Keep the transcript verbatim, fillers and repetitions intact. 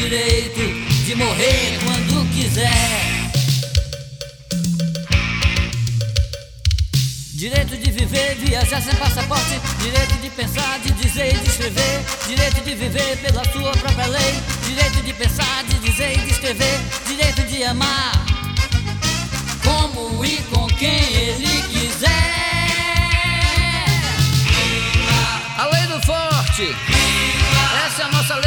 direito de morrer quando quiser. Direito de viver, viajar sem passaporte. Direito de pensar, de dizer e de escrever. Direito de viver pela sua própria lei. Direito de pensar, de dizer e de escrever. Direito de amar como e com quem ele quiser. A lei do forte, essa é a nossa